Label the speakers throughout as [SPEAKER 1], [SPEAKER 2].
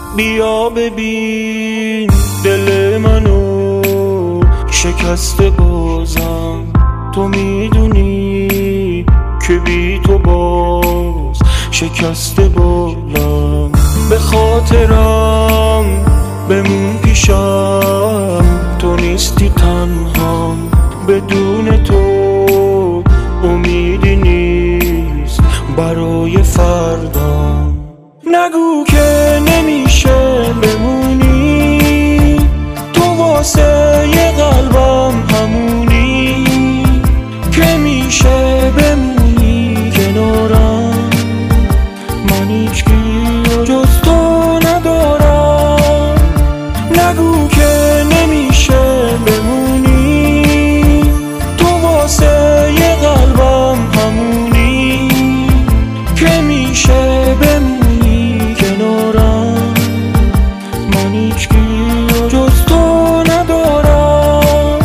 [SPEAKER 1] بیا ببین دل منو شکسته بازم، تو میدونی که بی تو باز شکسته بالم. به خاطرم بمون پیشم، تو نیستی تنهام، بدون تو امیدی نیست برای فردام. نگو که نمیشه بمونی، تو واسه یه قلبم همونی که میشه بمونی کنارم. من هیچکی جز تو ندارم. نگو که نمیشه بمونی، تو واسه یه قلبم همونی که میشه بمونی کنارم. من هیچکی جز تو ندارم.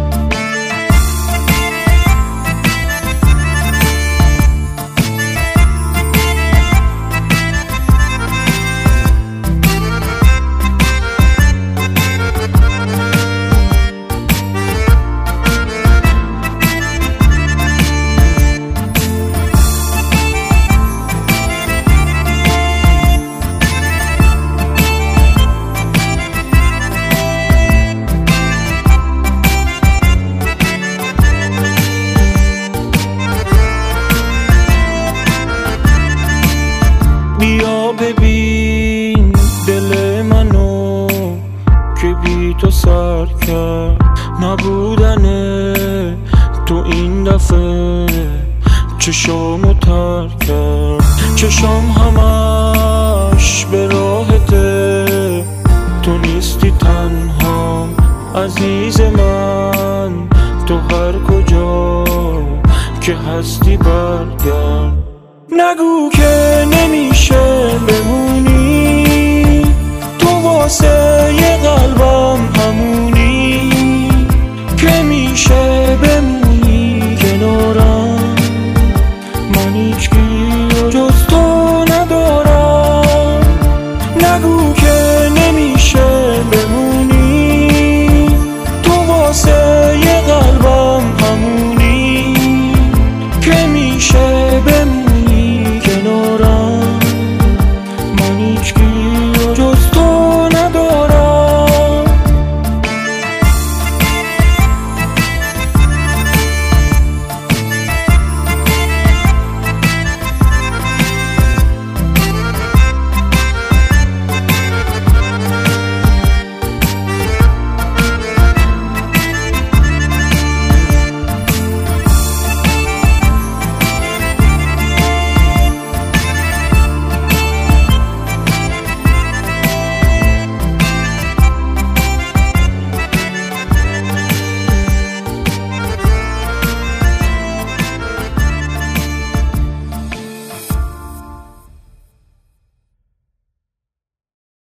[SPEAKER 1] بیا ببین دل منو که بی تو سر کرد. نبودنه تو این دفعه چشامو تر کرد. چشام همش به راهته، تو نیستی تنها عزیز من. تو هر کجا که هستی برگرد. نگو که نمیشه بمونی، تو واسه یه قلبم همونی که میشه بمونی